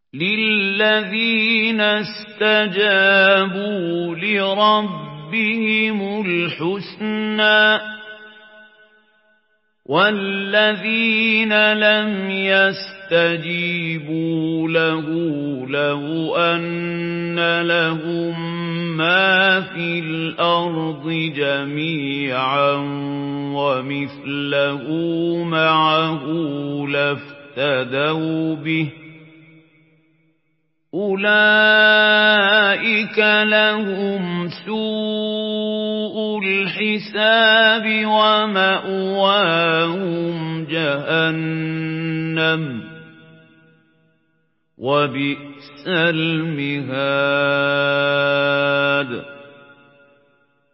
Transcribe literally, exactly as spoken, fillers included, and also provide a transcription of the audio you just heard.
لِلَّذِينَ اسْتَجَابُوا لِرَبِّهِمُ الْحُسْنَىٰ ۚ وَالَّذِينَ لَمْ يَسْتَجِيبُوا لَهُ لَوْ أَنَّ لَهُم مَّا فِي الْأَرْضِ جَمِيعًا وَمِثْلَهُ مَعَهُ لَافْتَدَوْا بِهِ ۚ أُولَٰئِكَ لَهُمْ سُوءُ الْحِسَابِ وَمَأْوَاهُمْ جَهَنَّمُ ۖ وَبِئْسَ الْمِهَادُ